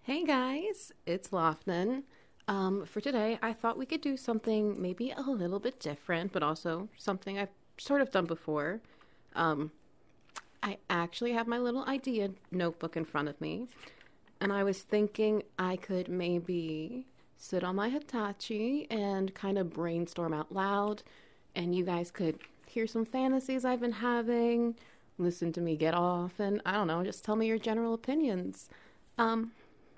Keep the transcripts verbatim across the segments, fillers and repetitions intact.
Hey guys, it's Lofton. Um, for today, I thought we could do something maybe a little bit different, but also something I've sort of done before. Um, I actually have my little idea notebook in front of me, and I was thinking I could maybe sit on my Hitachi and kind of brainstorm out loud, and you guys could hear some fantasies I've been having, listen to me get off, and I don't know, just tell me your general opinions. Um,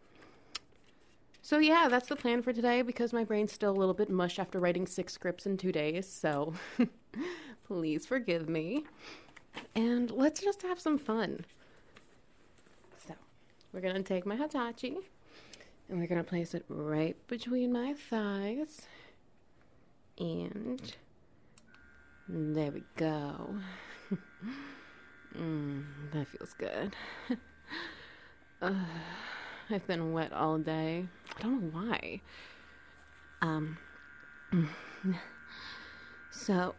so yeah, that's the plan for today because my brain's still a little bit mush after writing six scripts in two days, so please forgive me. And let's just have some fun. So, we're gonna take my Hitachi and we're gonna place it right between my thighs. And there we go. mm, that feels good. uh, I've been wet all day. I don't know why. Um, so,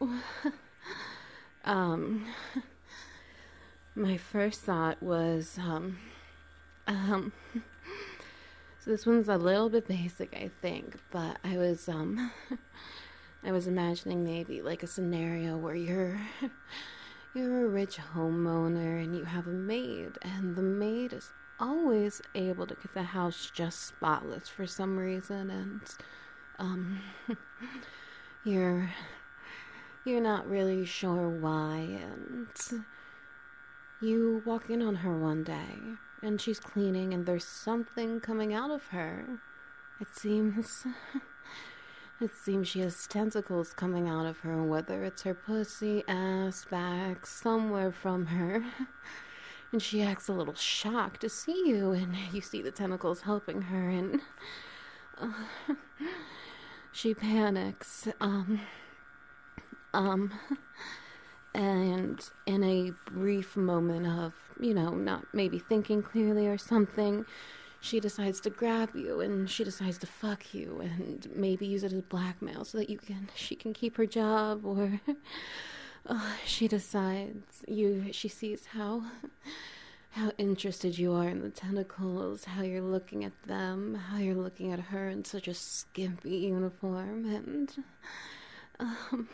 um, my first thought was, um, um, so this one's a little bit basic, I think, but I was, um, I was imagining maybe like a scenario where you're, you're a rich homeowner and you have a maid, and the maid is always able to get the house just spotless for some reason, and, um, you're, you're not really sure why, and you walk in on her one day, and she's cleaning, and there's something coming out of her. It seems... It seems she has tentacles coming out of her, whether it's her pussy, ass, back, somewhere from her. And she acts a little shocked to see you, and you see the tentacles helping her, and uh, she panics. Um, um, and in a brief moment of, you know, not maybe thinking clearly or something, she decides to grab you, and she decides to fuck you, and maybe use it as blackmail so that you can, she can keep her job, or uh, she decides you, she sees how, how interested you are in the tentacles, how you're looking at them, how you're looking at her in such a skimpy uniform, and, um,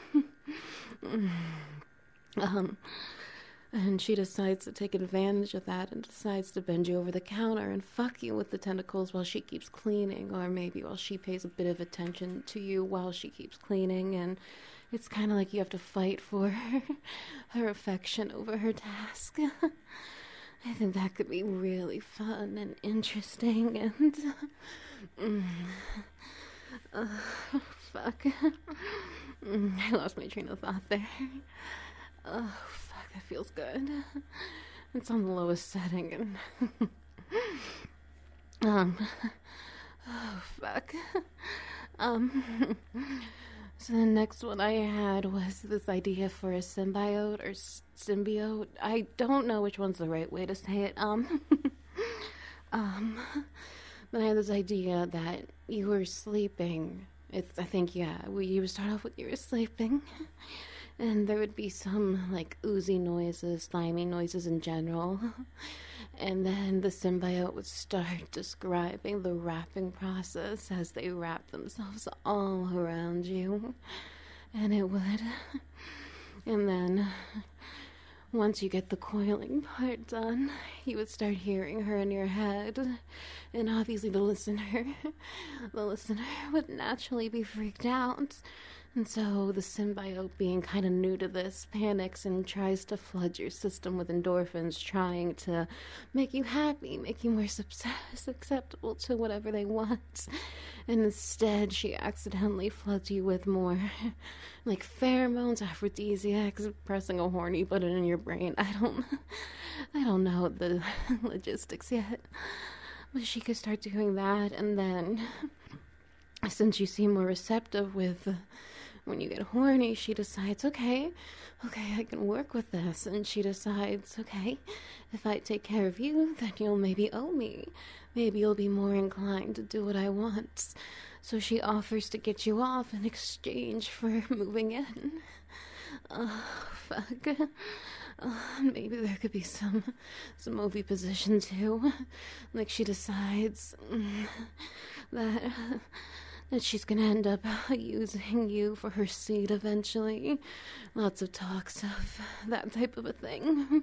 um, and she decides to take advantage of that and decides to bend you over the counter and fuck you with the tentacles while she keeps cleaning, or maybe while she pays a bit of attention to you while she keeps cleaning, and it's kind of like you have to fight for her, her affection over her task. I think that could be really fun and interesting, and... Mm, uh, fuck. Mm, I lost my train of thought there. Oh, fuck, that feels good. It's on the lowest setting, and... um... Oh, fuck. Um... So the next one I had was this idea for a symbiote, or s- symbiote. I don't know which one's the right way to say it. Um... um... But I had this idea that you were sleeping. It's, I think, yeah, we, you would start off with you were sleeping. And there would be some, like, oozy noises, slimy noises in general. And then the symbiote would start describing the wrapping process as they wrap themselves all around you. And it would. And then, once you get the coiling part done, you would start hearing her in your head. And obviously the listener, the listener would naturally be freaked out. And so the symbiote, being kind of new to this, panics and tries to flood your system with endorphins, trying to make you happy, make you more susceptible to whatever they want. And instead, she accidentally floods you with more, like, pheromones, aphrodisiacs, pressing a horny button in your brain. I don't, I don't know the logistics yet. But she could start doing that, and then, since you seem more receptive with... When you get horny, she decides, okay, okay, I can work with this. And she decides, okay, if I take care of you, then you'll maybe owe me. Maybe you'll be more inclined to do what I want. So she offers to get you off in exchange for moving in. Oh, fuck. Uh, maybe there could be some, some movie position too. Like she decides mm, that that she's gonna end up using you for her seed eventually. Lots of talks of that type of a thing.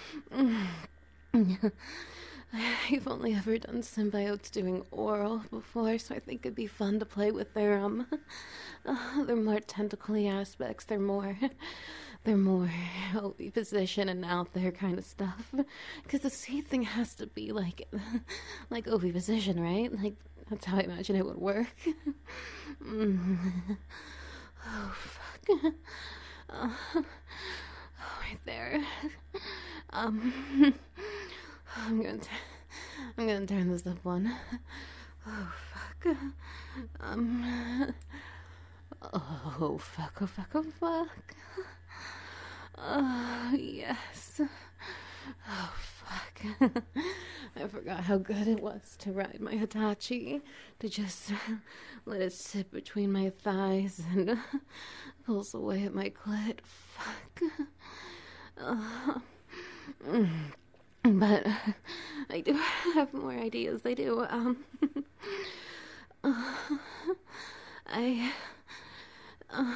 I've only ever done symbiotes doing oral before, so I think it'd be fun to play with their um, uh, their more tentacly aspects. They're more, they're more oviposition and out there kind of stuff. Because the seed thing has to be like, like oviposition, right? Like that's how I imagine it would work. mm. Oh fuck. Uh, oh, right there. Um. I'm gonna, t- I'm gonna turn this up one. Oh fuck. Um. Oh fuck. Oh fuck. Oh fuck. Oh yes. Oh fuck. I forgot how good it was to ride my Hitachi. To just let it sit between my thighs and pulse away at my clit. Fuck. Uh, mm. But I do have more ideas. I do. Um, uh, I, uh,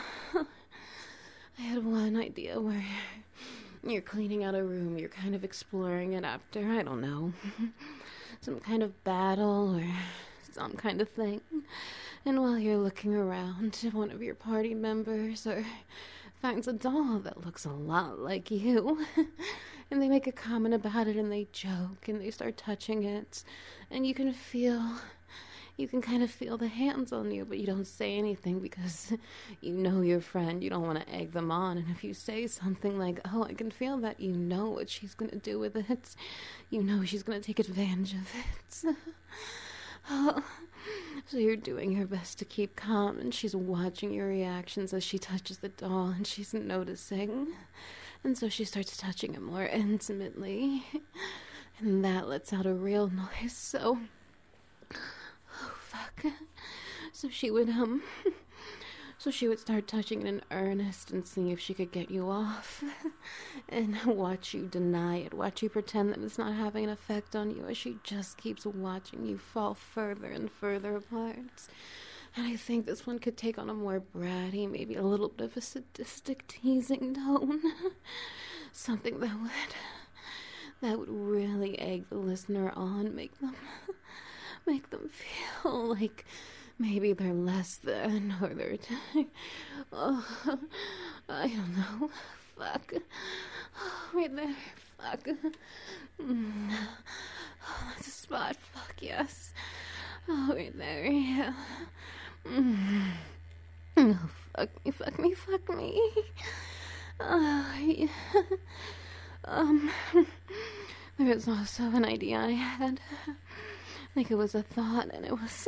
I had one idea where you're cleaning out a room. You're kind of exploring it after, I don't know, some kind of battle or some kind of thing. And while you're looking around, one of your party members or finds a doll that looks a lot like you. And they make a comment about it and they joke and they start touching it. And you can feel, you can kind of feel the hands on you, but you don't say anything because you know your friend. You don't want to egg them on. And if you say something like, oh, I can feel that, you know what she's going to do with it. You know she's going to take advantage of it. Oh. So you're doing your best to keep calm, and she's watching your reactions as she touches the doll, and she's noticing. And so she starts touching it more intimately, and that lets out a real noise, so... Oh, fuck. So she would, um... So she would start touching it in earnest and see if she could get you off. And watch you deny it. Watch you pretend that it's not having an effect on you as she just keeps watching you fall further and further apart. And I think this one could take on a more bratty, maybe a little bit of a sadistic teasing tone. Something that would... That would really egg the listener on. Make them... Make them feel like... Maybe they're less than, or they're... T- oh, I don't know. Fuck. Oh, right there. Fuck. Mm. Oh, that's a spot. Fuck, yes. Oh, right there, yeah. Mm. Oh, fuck me, fuck me, fuck me. Oh, yeah. Um, there was also an idea I had. Like it was a thought, and it was...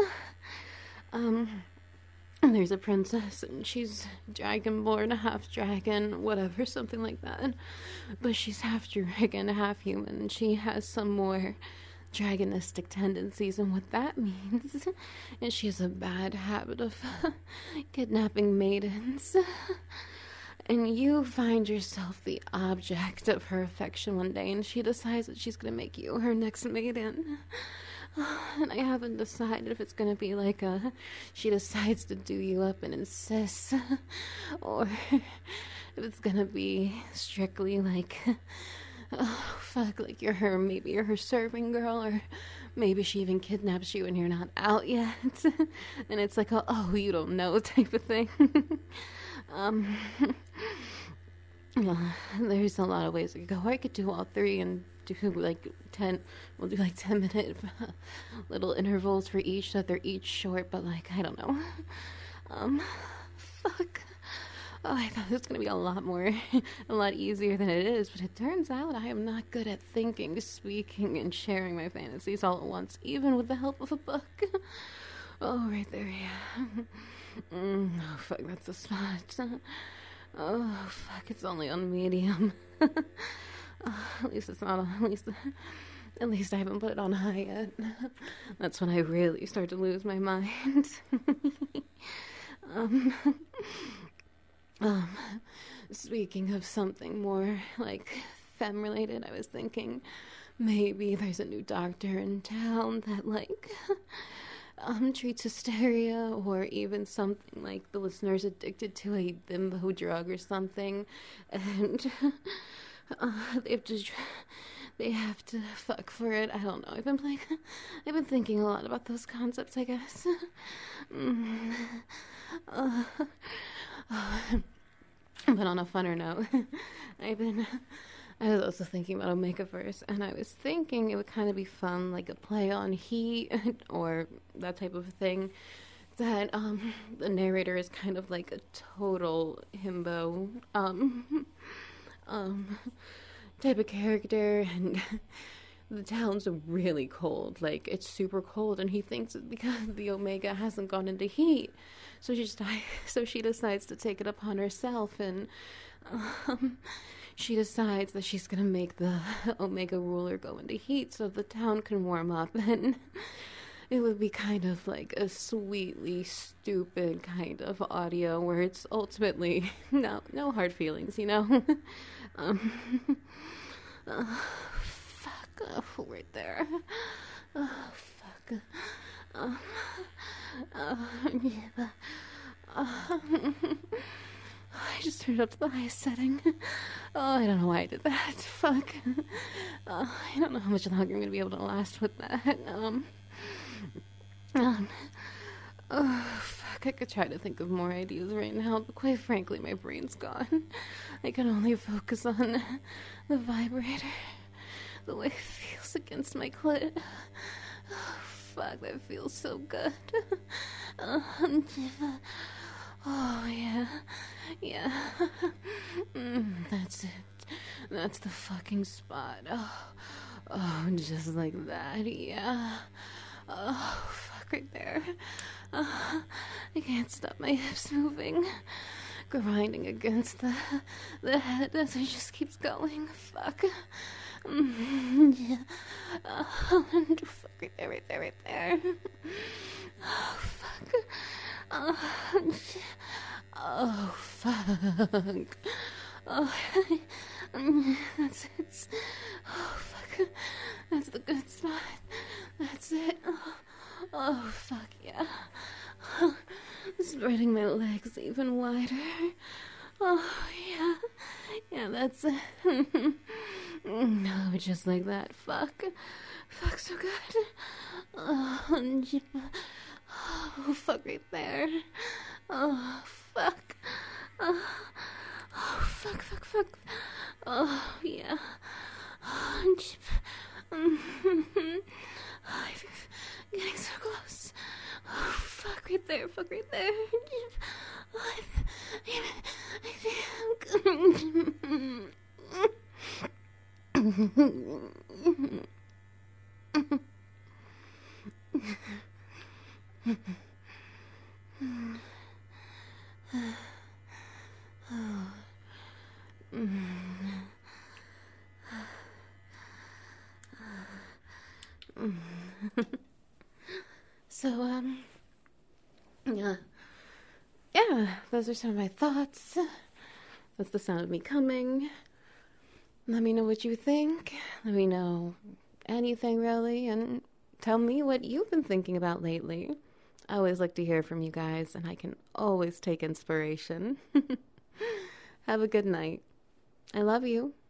Um, there's a princess, and she's dragonborn, half dragon, whatever, something like that. But she's half dragon, half human, and she has some more dragonistic tendencies, and what that means is she has a bad habit of kidnapping maidens. And you find yourself the object of her affection one day, and she decides that she's going to make you her next maiden. And I haven't decided if it's going to be like a, she decides to do you up and insists, or if it's going to be strictly like, oh, fuck, like you're her, maybe you're her serving girl, or maybe she even kidnaps you and you're not out yet, and it's like a, oh, you don't know type of thing. um, well, there's a lot of ways I could go. I could do all three and do like ten, we'll do like ten minute little intervals for each, so that they're each short, but like, I don't know. Um, fuck. Oh, I thought it was gonna be a lot more, a lot easier than it is, but it turns out I am not good at thinking, speaking, and sharing my fantasies all at once, even with the help of a book. Oh, right there, yeah. Mm, oh, fuck, that's the spot. Oh, fuck, it's only on medium. Uh, at least it's not on, at least, at least I haven't put it on high yet. That's when I really start to lose my mind. um, um, speaking of something more, like, femme related, I was thinking maybe there's a new doctor in town that, like, um, treats hysteria, or even something like the listener's addicted to a bimbo drug or something, and uh, they have to, they have to fuck for it. I don't know. I've been playing, I've been thinking a lot about those concepts, I guess. mm. uh, uh, but on a funner note, I've been. I was also thinking about Omegaverse, and I was thinking it would kind of be fun, like a play on Heat, or that type of thing, that um, the narrator is kind of like a total himbo um, um, type of character, and the town's really cold, like, it's super cold, and he thinks it's because the Omega hasn't gone into heat, so she, just, so she decides to take it upon herself, and um... she decides that she's going to make the Omega ruler go into heat so the town can warm up, and it would be kind of like a sweetly stupid kind of audio where it's ultimately no no hard feelings, you know? um, uh, fuck, oh, right there. Oh, fuck. Uh, uh, yeah. Uh, I just turned it up to the highest setting. Oh, I don't know why I did that. Fuck. Uh, I don't know how much longer I'm going to be able to last with that. Um, um, oh, fuck. I could try to think of more ideas right now, but quite frankly, my brain's gone. I can only focus on the vibrator, the way it feels against my clit. Oh, fuck, that feels so good. Um, oh, yeah. Yeah. mm, that's it. That's the fucking spot. Oh, oh, just like that. Yeah. Oh, fuck, right there. Uh, I can't stop my hips moving. Grinding against the, the head as it just keeps going. Fuck. Mm, yeah. Oh, fuck, right there, right there, right there. Oh, fuck. Oh, oh fuck. Oh, that's it. Oh, fuck. That's the good spot. That's it. Oh, oh fuck, yeah. Oh, spreading my legs even wider. Oh, yeah. Yeah, that's it. No, just like that. Fuck. Fuck, so good. Oh, yeah. Oh, fuck, right there. Oh, fuck. Oh, oh fuck, fuck, fuck. Oh, yeah. Oh, I'm getting so close. Oh, fuck, right there, fuck, right there. Oh, I So, um, yeah, yeah, those are some of my thoughts. That's the sound of me coming. Let me know what you think. Let me know anything, really, and tell me what you've been thinking about lately. I always like to hear from you guys, and I can always take inspiration. Have a good night. I love you.